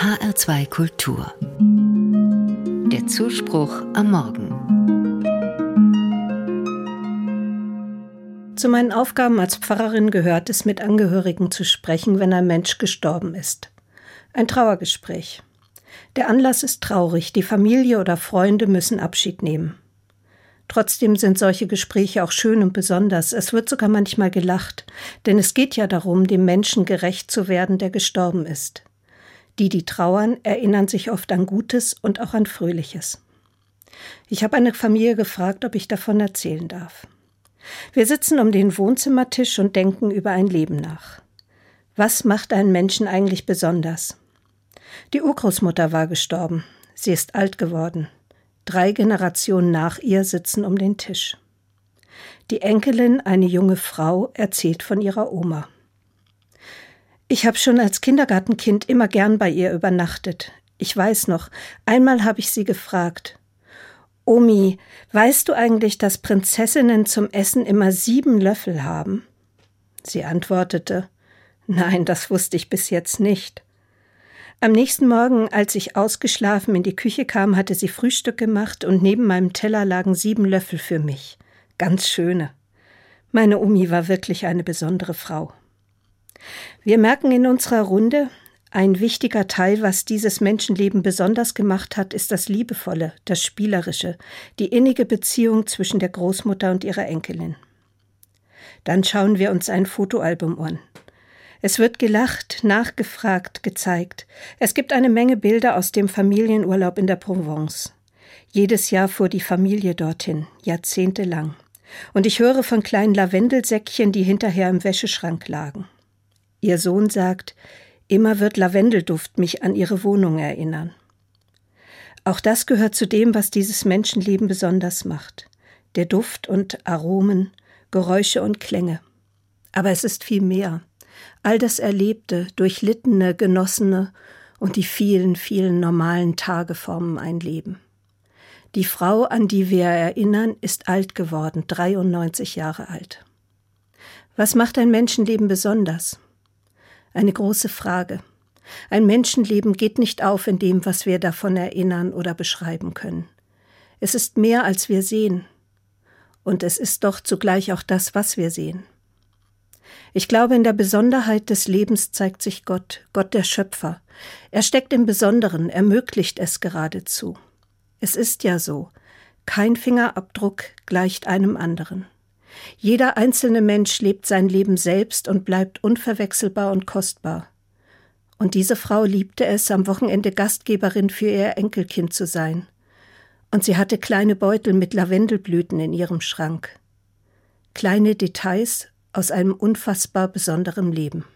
HR2 Kultur. Der Zuspruch am Morgen. Zu meinen Aufgaben als Pfarrerin gehört es, mit Angehörigen zu sprechen, wenn ein Mensch gestorben ist. Ein Trauergespräch. Der Anlass ist traurig, die Familie oder Freunde müssen Abschied nehmen. Trotzdem sind solche Gespräche auch schön und besonders. Es wird sogar manchmal gelacht, denn es geht ja darum, dem Menschen gerecht zu werden, der gestorben ist. Die trauern, erinnern sich oft an Gutes und auch an Fröhliches. Ich habe eine Familie gefragt, ob ich davon erzählen darf. Wir sitzen um den Wohnzimmertisch und denken über ein Leben nach. Was macht einen Menschen eigentlich besonders? Die Urgroßmutter war gestorben. Sie ist alt geworden. 3 Generationen nach ihr sitzen um den Tisch. Die Enkelin, eine junge Frau, erzählt von ihrer Oma. Ich habe schon als Kindergartenkind immer gern bei ihr übernachtet. Ich weiß noch, einmal habe ich sie gefragt: Omi, weißt du eigentlich, dass Prinzessinnen zum Essen immer 7 Löffel haben? Sie antwortete: Nein, das wusste ich bis jetzt nicht. Am nächsten Morgen, als ich ausgeschlafen in die Küche kam, hatte sie Frühstück gemacht und neben meinem Teller lagen 7 Löffel für mich. Ganz schöne. Meine Omi war wirklich eine besondere Frau. Wir merken in unserer Runde, ein wichtiger Teil, was dieses Menschenleben besonders gemacht hat, ist das Liebevolle, das Spielerische, die innige Beziehung zwischen der Großmutter und ihrer Enkelin. Dann schauen wir uns ein Fotoalbum an. Es wird gelacht, nachgefragt, gezeigt. Es gibt eine Menge Bilder aus dem Familienurlaub in der Provence. Jedes Jahr fuhr die Familie dorthin, jahrzehntelang. Und ich höre von kleinen Lavendelsäckchen, die hinterher im Wäscheschrank lagen. Ihr Sohn sagt: Immer wird Lavendelduft mich an ihre Wohnung erinnern. Auch das gehört zu dem, was dieses Menschenleben besonders macht. Der Duft und Aromen, Geräusche und Klänge. Aber es ist viel mehr. All das Erlebte, Durchlittene, Genossene und die vielen, vielen normalen Tage formen ein Leben. Die Frau, an die wir erinnern, ist alt geworden, 93 Jahre alt. Was macht ein Menschenleben besonders? Eine große Frage. Ein Menschenleben geht nicht auf in dem, was wir davon erinnern oder beschreiben können. Es ist mehr, als wir sehen. Und es ist doch zugleich auch das, was wir sehen. Ich glaube, in der Besonderheit des Lebens zeigt sich Gott, Gott der Schöpfer. Er steckt im Besonderen, ermöglicht es geradezu. Es ist ja so, kein Fingerabdruck gleicht einem anderen. Jeder einzelne Mensch lebt sein Leben selbst und bleibt unverwechselbar und kostbar. Und diese Frau liebte es, am Wochenende Gastgeberin für ihr Enkelkind zu sein. Und sie hatte kleine Beutel mit Lavendelblüten in ihrem Schrank. Kleine Details aus einem unfassbar besonderen Leben.